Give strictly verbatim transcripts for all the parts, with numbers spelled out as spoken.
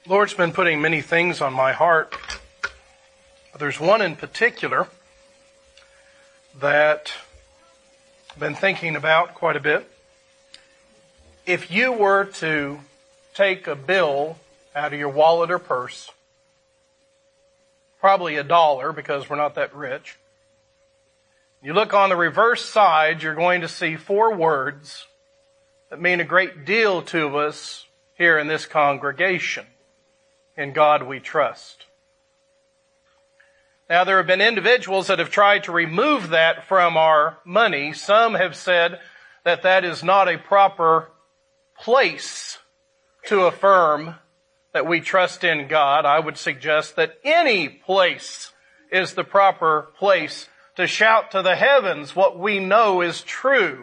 Lord's been putting many things on my heart, but there's one in particular that I've been thinking about quite a bit. If you were to take a bill out of your wallet or purse, probably a dollar because we're not that rich, you look on the reverse side, you're going to see four words that mean a great deal to us here in this congregation. In God we trust. Now, there have been individuals that have tried to remove that from our money. Some have said that that is not a proper place to affirm that we trust in God. I would suggest that any place is the proper place to shout to the heavens what we know is true.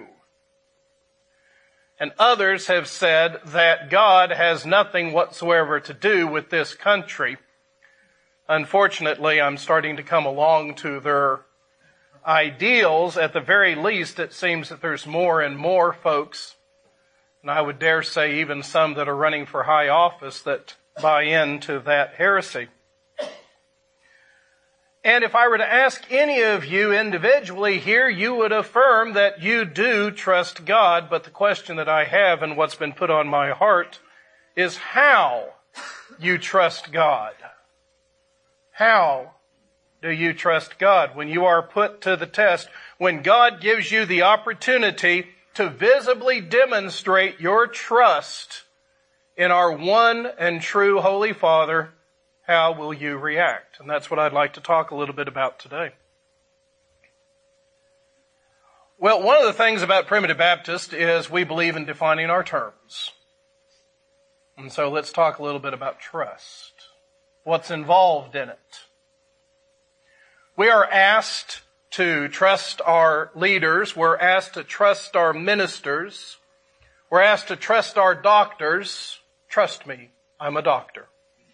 And others have said that God has nothing whatsoever to do with this country. Unfortunately, I'm starting to come along to their ideals. At the very least, it seems that there's more and more folks, and I would dare say even some that are running for high office, that buy into that heresy. And if I were to ask any of you individually here, you would affirm that you do trust God. But the question that I have and what's been put on my heart is how you trust God. How do you trust God when you are put to the test? When God gives you the opportunity to visibly demonstrate your trust in our one and true Holy Father, how will you react? And that's what I'd like to talk a little bit about today. Well, one of the things about Primitive Baptist is we believe in defining our terms. And so let's talk a little bit about trust. What's involved in it? We are asked to trust our leaders. We're asked to trust our ministers. We're asked to trust our doctors. Trust me, I'm a doctor.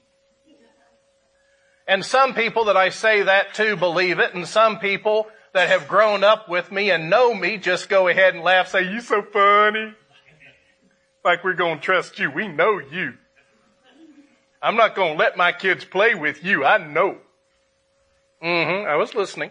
And some people that I say that to believe it, and some people that have grown up with me and know me just go ahead and laugh, say, "You so funny." Like we're going to trust you. We know you. I'm not going to let my kids play with you. I know. Mm-hmm. I was listening.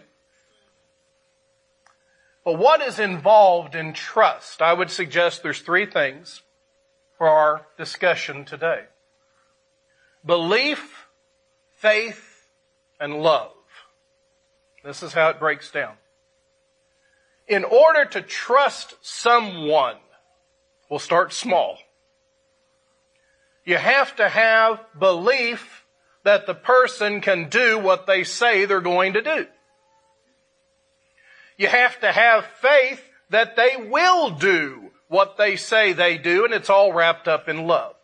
But what is involved in trust? I would suggest there's three things for our discussion today. Belief, faith, and love. This is how it breaks down. In order to trust someone, we'll start small. You have to have belief that the person can do what they say they're going to do. You have to have faith that they will do what they say they do, and it's all wrapped up in love.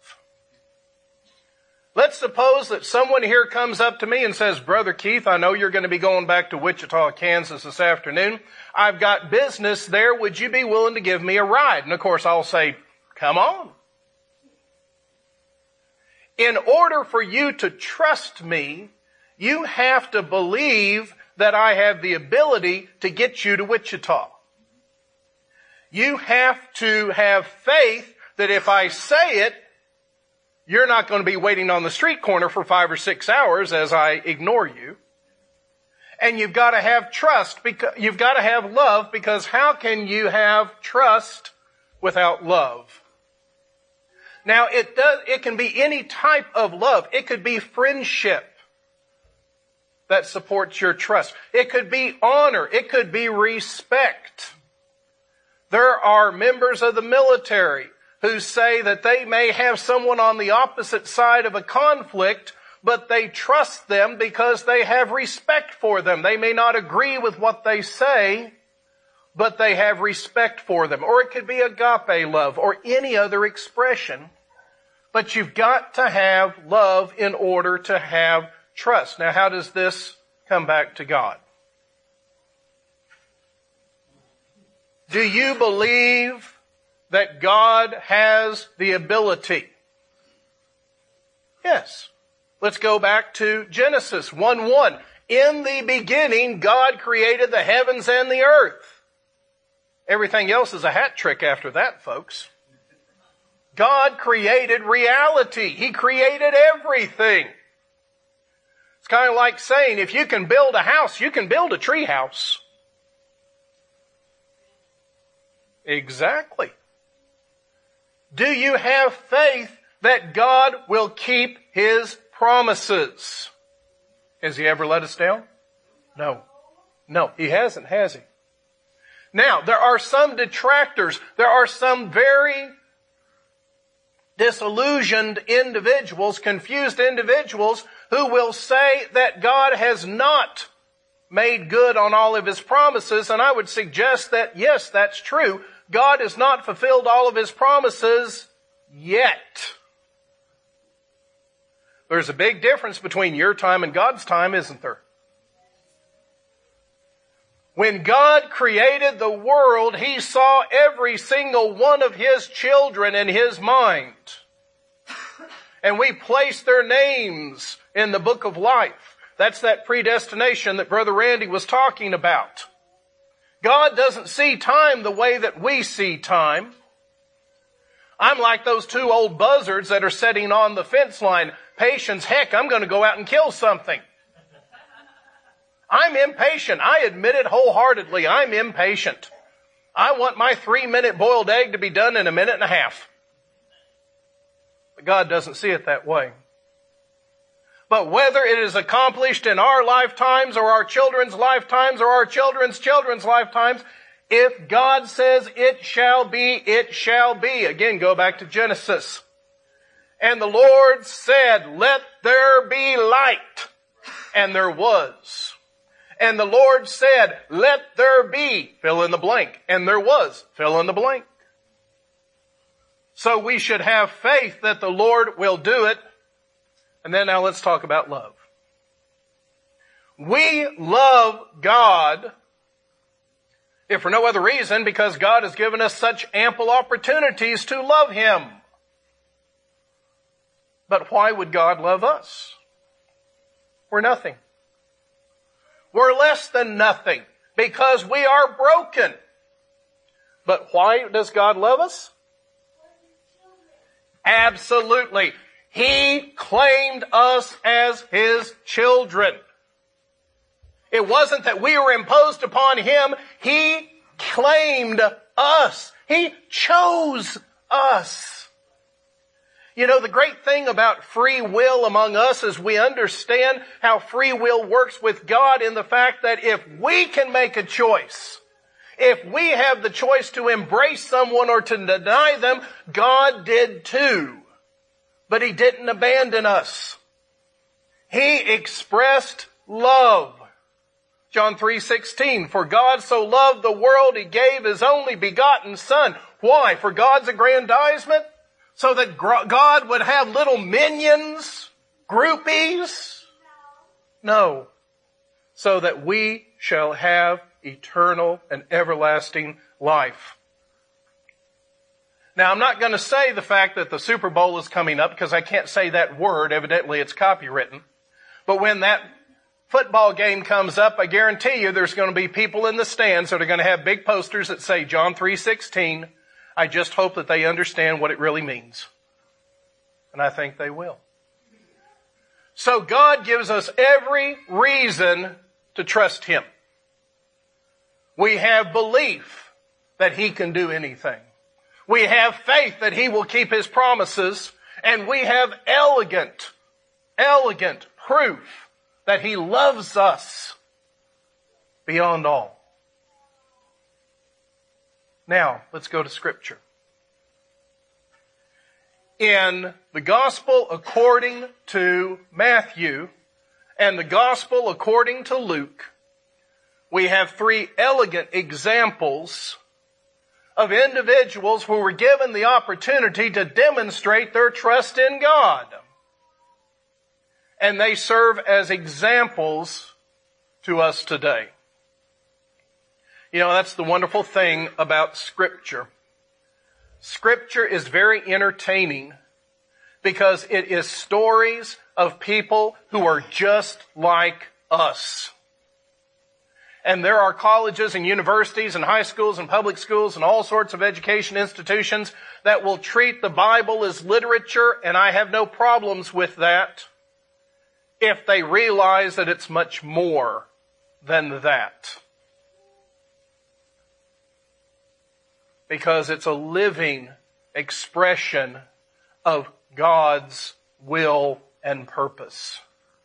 Let's suppose that someone here comes up to me and says, "Brother Keith, I know you're going to be going back to Wichita, Kansas this afternoon. I've got business there. Would you be willing to give me a ride?" And of course I'll say, "Come on." In order for you to trust me, you have to believe that I have the ability to get you to Wichita. You have to have faith that if I say it, you're not going to be waiting on the street corner for five or six hours as I ignore you. And you've got to have trust, because you've got to have love, because how can you have trust without love? Now, it does, it can be any type of love. It could be friendship that supports your trust. It could be honor. It could be respect. There are members of the military who say that they may have someone on the opposite side of a conflict, but they trust them because they have respect for them. They may not agree with what they say, but they have respect for them. Or it could be agape love or any other expression. But you've got to have love in order to have trust. Now, how does this come back to God? Do you believe that God has the ability? Yes. Let's go back to Genesis one one. In the beginning, God created the heavens and the earth. Everything else is a hat trick after that, folks. God created reality. He created everything. It's kind of like saying, if you can build a house, you can build a tree house. Exactly. Do you have faith that God will keep His promises? Has He ever let us down? No. No, He hasn't, has He? Now, there are some detractors. There are some very disillusioned individuals, confused individuals, who will say that God has not made good on all of His promises. And I would suggest that, yes, that's true. God has not fulfilled all of His promises yet. There's a big difference between your time and God's time, isn't there? When God created the world, He saw every single one of His children in His mind. And we place their names in the book of life. That's that predestination that Brother Randy was talking about. God doesn't see time the way that we see time. I'm like those two old buzzards that are sitting on the fence line. Patience, heck, I'm going to go out and kill something. I'm impatient. I admit it wholeheartedly. I'm impatient. I want my three-minute boiled egg to be done in a minute and a half. But God doesn't see it that way. But whether it is accomplished in our lifetimes or our children's lifetimes or our children's children's lifetimes, if God says it shall be, it shall be. Again, go back to Genesis. And the Lord said, let there be light. And there was. And the Lord said, let there be, fill in the blank. And there was, fill in the blank. So we should have faith that the Lord will do it. And then now let's talk about love. We love God, if for no other reason, because God has given us such ample opportunities to love Him. But why would God love us? We're nothing. We're less than nothing because we are broken. But why does God love us? Absolutely. He claimed us as His children. It wasn't that we were imposed upon Him. He claimed us. He chose us. You know, the great thing about free will among us is we understand how free will works with God in the fact that if we can make a choice, if we have the choice to embrace someone or to deny them, God did too. But He didn't abandon us. He expressed love. John three sixteen, for God so loved the world, He gave His only begotten Son. Why? For God's aggrandizement? So that God would have little minions, groupies? No. So that we shall have eternal and everlasting life. Now, I'm not going to say the fact that the Super Bowl is coming up because I can't say that word. Evidently, it's copywritten. But when that football game comes up, I guarantee you there's going to be people in the stands that are going to have big posters that say John three sixteen. I just hope that they understand what it really means. And I think they will. So God gives us every reason to trust Him. We have belief that He can do anything. We have faith that He will keep His promises. And we have elegant, elegant proof that He loves us beyond all. Now, let's go to Scripture. In the Gospel according to Matthew and the Gospel according to Luke, we have three elegant examples of individuals who were given the opportunity to demonstrate their trust in God. And they serve as examples to us today. You know, that's the wonderful thing about Scripture. Scripture is very entertaining because it is stories of people who are just like us. And there are colleges and universities and high schools and public schools and all sorts of education institutions that will treat the Bible as literature, and I have no problems with that if they realize that it's much more than that. Because it's a living expression of God's will and purpose.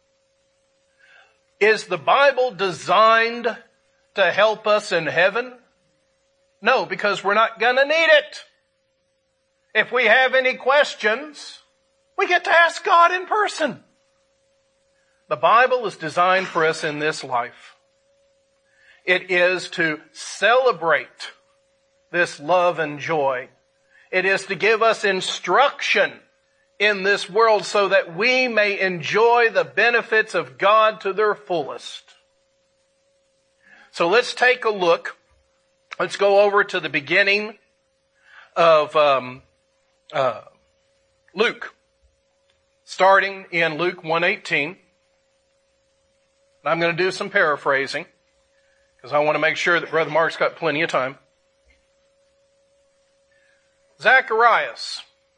Is the Bible designed to help us in heaven? No, because we're not going to need it. If we have any questions, we get to ask God in person. The Bible is designed for us in this life. It is to celebrate this love and joy. It is to give us instruction in this world so that we may enjoy the benefits of God to their fullest. So let's take a look. Let's go over to the beginning of um, uh, Luke, starting in Luke one eighteen. I'm going to do some paraphrasing because I want to make sure that Brother Mark's got plenty of time. Zacharias.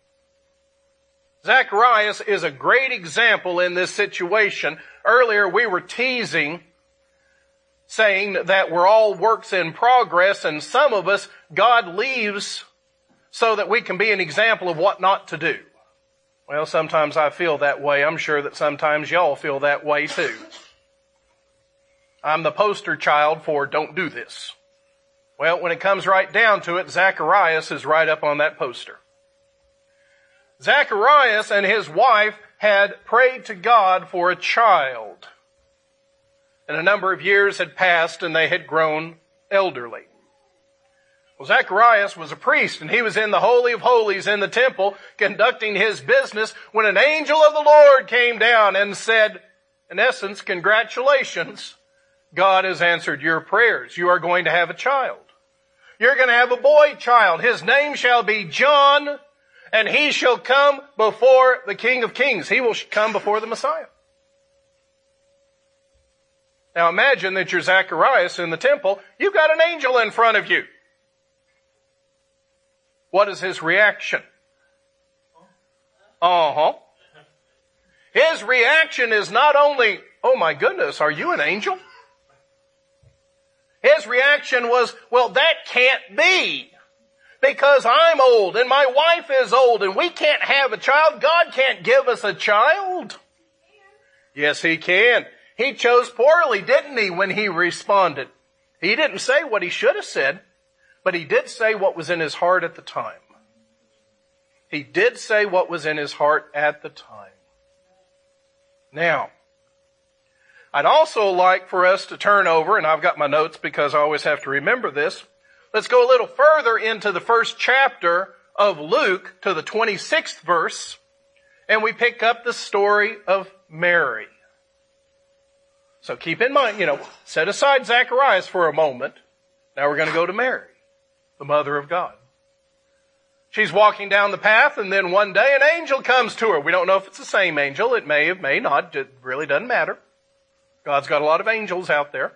Zacharias is a great example in this situation. Earlier we were teasing, saying that we're all works in progress, and some of us, God leaves so that we can be an example of what not to do. Well, sometimes I feel that way. I'm sure that sometimes y'all feel that way too. I'm the poster child for don't do this. Well, when it comes right down to it, Zacharias is right up on that poster. Zacharias and his wife had prayed to God for a child. And a number of years had passed and they had grown elderly. Well, Zacharias was a priest and he was in the Holy of Holies in the temple conducting his business when an angel of the Lord came down and said, in essence, congratulations. God has answered your prayers. You are going to have a child. You're going to have a boy child. His name shall be John, and he shall come before the King of Kings. He will come before the Messiah. Now imagine that you're Zacharias in the temple. You've got an angel in front of you. What is his reaction? Uh-huh. His reaction is not only, oh my goodness, are you an angel? His reaction was, well, that can't be. Because I'm old and my wife is old and we can't have a child. God can't give us a child. Yes, he can. He chose poorly, didn't he, when he responded? He didn't say what he should have said, but he did say what was in his heart at the time. He did say what was in his heart at the time. Now, I'd also like for us to turn over, and I've got my notes because I always have to remember this. Let's go a little further into the first chapter of Luke to the twenty-sixth verse, and we pick up the story of Mary. So keep in mind, you know, set aside Zacharias for a moment. Now we're going to go to Mary, the mother of God. She's walking down the path, and then one day an angel comes to her. We don't know if it's the same angel. It may, it may not. It really doesn't matter. God's got a lot of angels out there.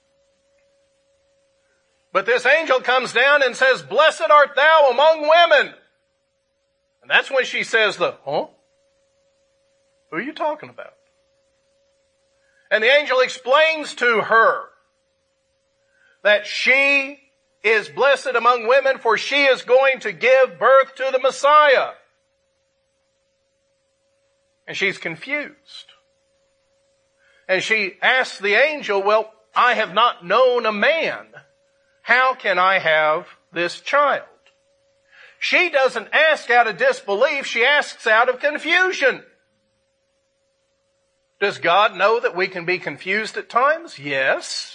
But this angel comes down and says, "Blessed art thou among women." And that's when she says the, huh? Who are you talking about? And the angel explains to her that she is blessed among women, for she is going to give birth to the Messiah. And she's confused. And she asks the angel, well, I have not known a man. How can I have this child? She doesn't ask out of disbelief. She asks out of confusion. Does God know that we can be confused at times? Yes.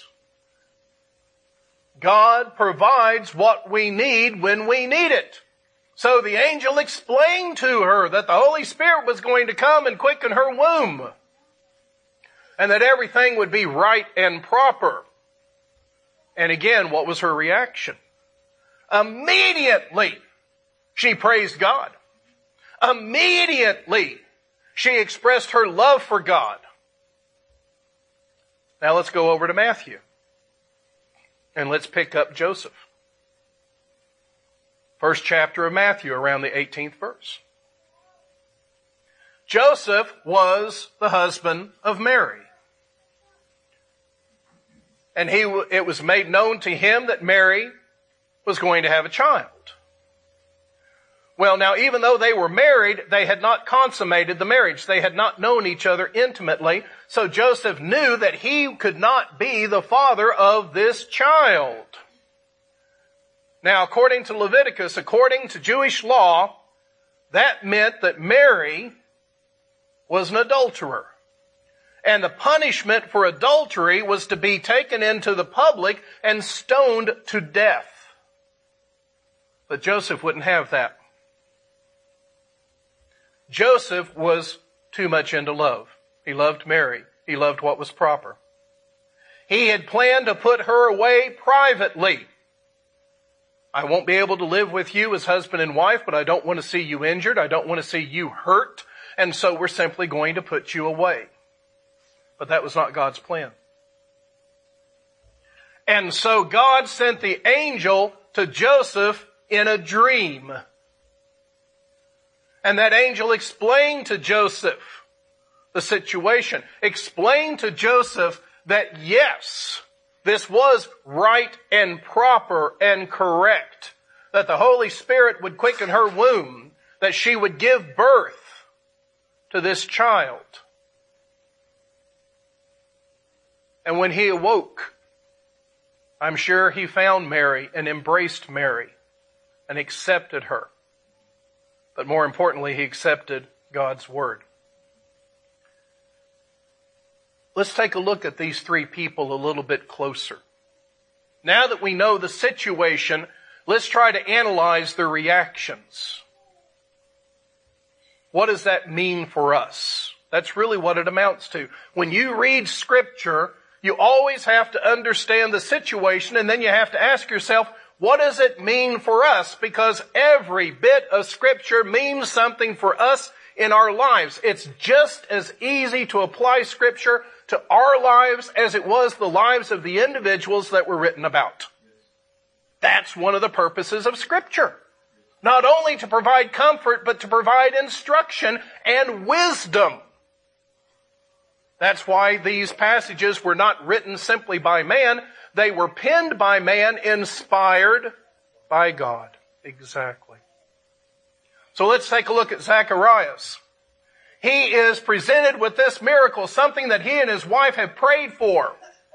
God provides what we need when we need it. So the angel explained to her that the Holy Spirit was going to come and quicken her womb, and that everything would be right and proper. And again, what was her reaction? Immediately, she praised God. Immediately, she expressed her love for God. Now let's go over to Matthew. And let's pick up Joseph. First chapter of Matthew, around the eighteenth verse. Joseph was the husband of Mary. And he, it was made known to him that Mary was going to have a child. Well, now, even though they were married, they had not consummated the marriage. They had not known each other intimately. So Joseph knew that he could not be the father of this child. Now, according to Leviticus, according to Jewish law, that meant that Mary was an adulterer. And the punishment for adultery was to be taken into the public and stoned to death. But Joseph wouldn't have that. Joseph was too much into love. He loved Mary. He loved what was proper. He had planned to put her away privately. I won't be able to live with you as husband and wife, but I don't want to see you injured. I don't want to see you hurt. And so we're simply going to put you away. But that was not God's plan. And so God sent the angel to Joseph in a dream. And that angel explained to Joseph the situation. Explained to Joseph that yes, this was right and proper and correct. That the Holy Spirit would quicken her womb. That she would give birth to this child. And when he awoke, I'm sure he found Mary and embraced Mary and accepted her. But more importantly, he accepted God's word. Let's take a look at these three people a little bit closer. Now that we know the situation, let's try to analyze their reactions. What does that mean for us? That's really what it amounts to. When you read Scripture, you always have to understand the situation, and then you have to ask yourself, what does it mean for us? Because every bit of Scripture means something for us in our lives. It's just as easy to apply Scripture to our lives as it was the lives of the individuals that were written about. That's one of the purposes of Scripture. Not only to provide comfort, but to provide instruction and wisdom. That's why these passages were not written simply by man. They were penned by man, inspired by God. Exactly. So let's take a look at Zacharias. He is presented with this miracle, something that he and his wife have prayed for.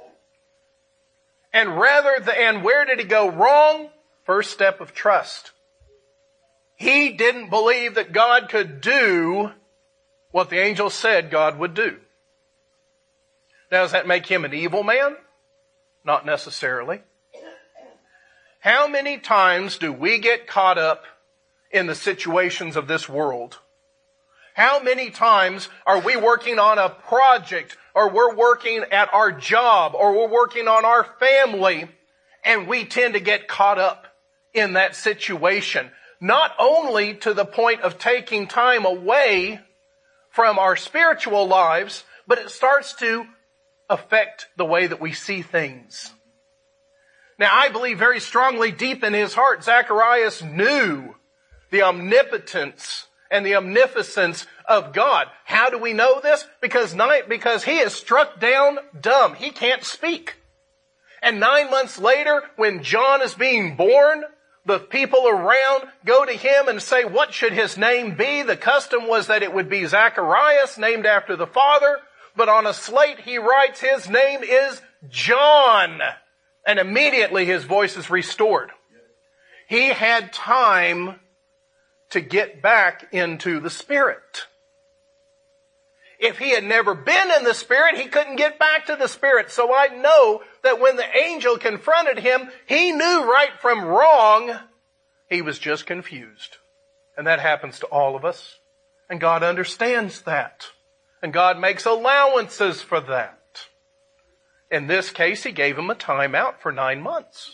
And rather than, where did he go wrong? First step of trust. He didn't believe that God could do what the angel said God would do. Now, does that make him an evil man? Not necessarily. How many times do we get caught up in the situations of this world? How many times are we working on a project, or we're working at our job, or we're working on our family, and we tend to get caught up in that situation? Not only to the point of taking time away from our spiritual lives, but it starts to affect the way that we see things. Now, I believe very strongly deep in his heart, Zacharias knew the omnipotence and the omniscience of God. How do we know this? Because nine, because he is struck down dumb. He can't speak. And nine months later, when John is being born, the people around go to him and say, what should his name be? The custom was that it would be Zacharias, named after the father. But on a slate he writes, his name is John. And immediately his voice is restored. He had time to get back into the Spirit. If he had never been in the Spirit, he couldn't get back to the Spirit. So I know that when the angel confronted him, he knew right from wrong. He was just confused. And that happens to all of us. And God understands that. And God makes allowances for that. In this case, he gave him a timeout for nine months.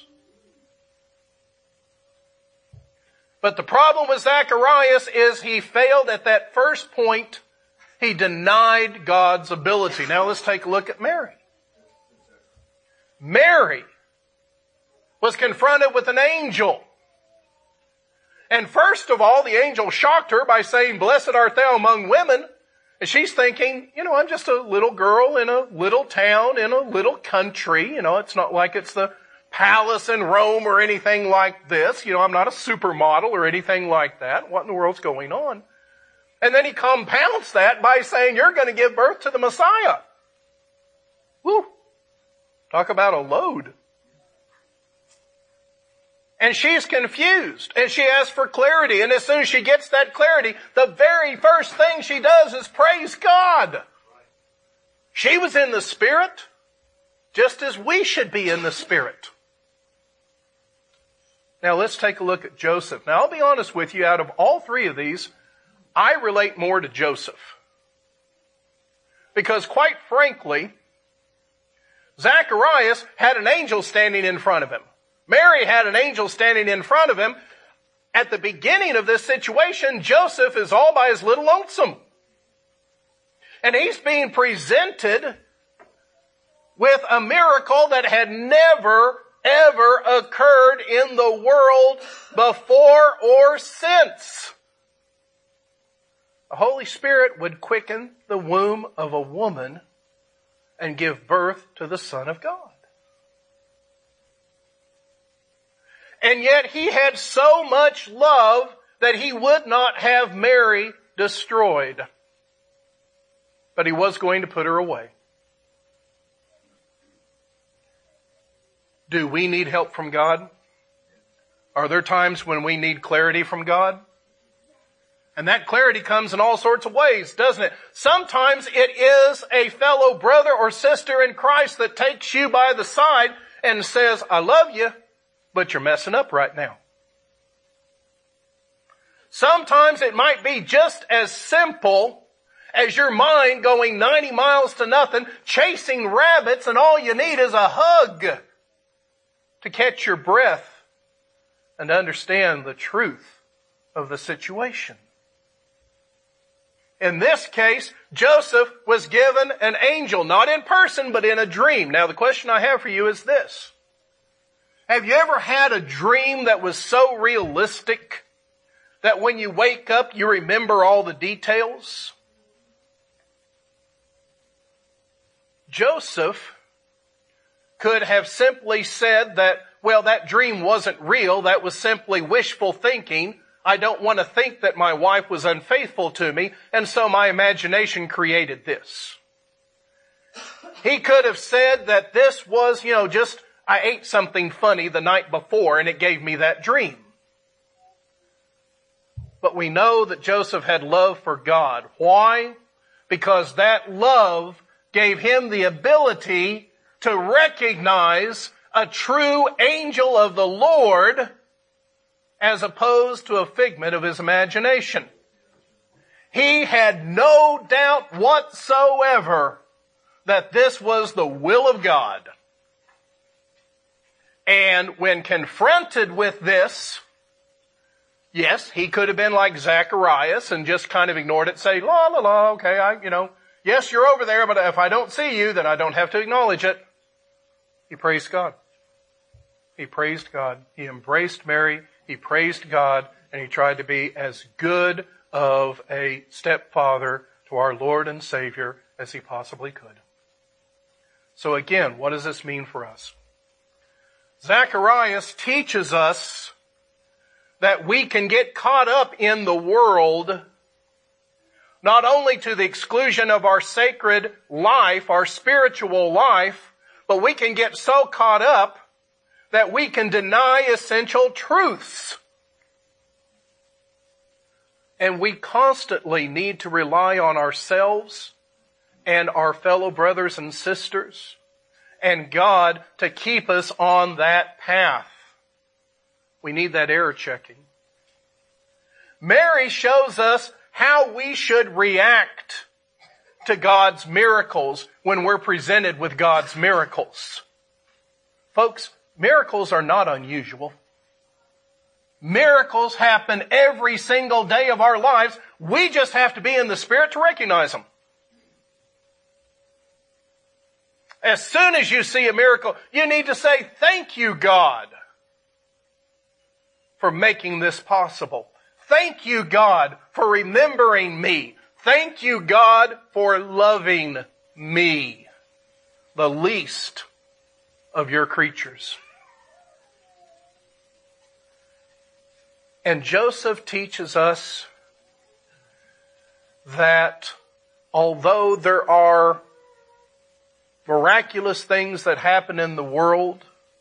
But the problem with Zacharias is he failed at that first point. He denied God's ability. Now let's take a look at Mary. Mary was confronted with an angel. And first of all, the angel shocked her by saying, "Blessed art thou among women." And she's thinking, you know, I'm just a little girl in a little town, in a little country. You know, it's not like it's the palace in Rome or anything like this. You know, I'm not a supermodel or anything like that. What in the world's going on? And then he compounds that by saying, you're going to give birth to the Messiah. Woo! Talk about a load. And she's confused, and she asks for clarity. And as soon as she gets that clarity, the very first thing she does is praise God. She was in the Spirit, just as we should be in the Spirit. Now let's take a look at Joseph. Now I'll be honest with you, out of all three of these, I relate more to Joseph. Because quite frankly, Zacharias had an angel standing in front of him. Mary had an angel standing in front of him. At the beginning of this situation, Joseph is all by his little lonesome. And he's being presented with a miracle that had never, ever occurred in the world before or since. The Holy Spirit would quicken the womb of a woman and give birth to the Son of God. And yet he had so much love that he would not have Mary destroyed. But he was going to put her away. Do we need help from God? Are there times when we need clarity from God? And that clarity comes in all sorts of ways, doesn't it? Sometimes it is a fellow brother or sister in Christ that takes you by the side and says, I love you, but you're messing up right now. Sometimes it might be just as simple as your mind going ninety miles to nothing, chasing rabbits, and all you need is a hug to catch your breath and understand the truth of the situation. In this case, Joseph was given an angel, not in person, but in a dream. Now the question I have for you is this. Have you ever had a dream that was so realistic that when you wake up you remember all the details? Joseph could have simply said that, well, that dream wasn't real, that was simply wishful thinking. I don't want to think that my wife was unfaithful to me, and so my imagination created this. He could have said that this was, you know, just I ate something funny the night before and it gave me that dream. But we know that Joseph had love for God. Why? Because that love gave him the ability to recognize a true angel of the Lord as opposed to a figment of his imagination. He had no doubt whatsoever that this was the will of God. And when confronted with this, yes, he could have been like Zacharias and just kind of ignored it, say, la, la, la, okay, I, you know, yes, you're over there, but if I don't see you, then I don't have to acknowledge it. He praised God. He praised God. He embraced Mary. He praised God, and he tried to be as good of a stepfather to our Lord and Savior as he possibly could. So again, what does this mean for us? Zacharias teaches us that we can get caught up in the world, not only to the exclusion of our sacred life, our spiritual life, but we can get so caught up that we can deny essential truths. And we constantly need to rely on ourselves and our fellow brothers and sisters and God to keep us on that path. We need that error checking. Mary shows us how we should react to God's miracles when we're presented with God's miracles. Folks, miracles are not unusual. Miracles happen every single day of our lives. We just have to be in the Spirit to recognize them. As soon as you see a miracle, you need to say, thank you, God. for making this possible. Thank you, God, for remembering me. Thank you, God, for loving me, the least of your creatures. And Joseph teaches us that although there are miraculous things that happen in the world,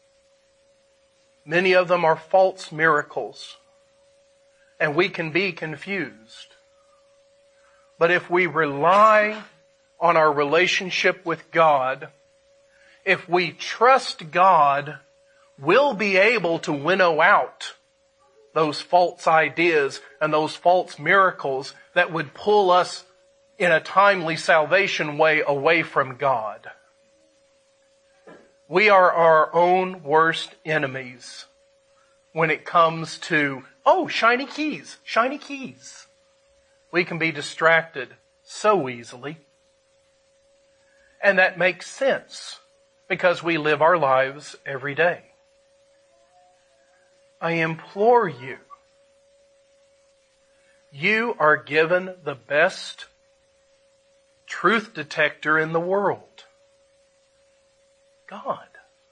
many of them are false miracles, and we can be confused. But if we rely on our relationship with God, if we trust God, we'll be able to winnow out those false ideas and those false miracles that would pull us in a timely salvation way away from God. We are our own worst enemies when it comes to, oh, shiny keys, shiny keys. We can be distracted so easily. And that makes sense because we live our lives every day. I implore you, you are given the best truth detector in the world. God.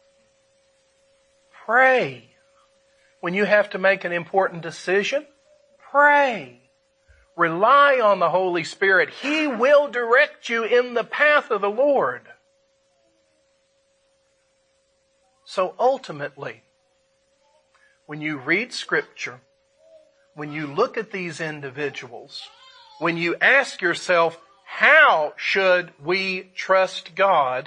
Pray. When you have to make an important decision, pray. Rely on the Holy Spirit. He will direct you in the path of the Lord. So ultimately, when you read Scripture, when you look at these individuals, when you ask yourself, how should we trust God?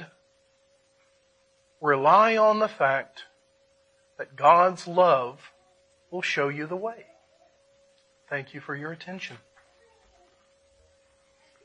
Rely on the fact that God's love will show you the way. Thank you for your attention.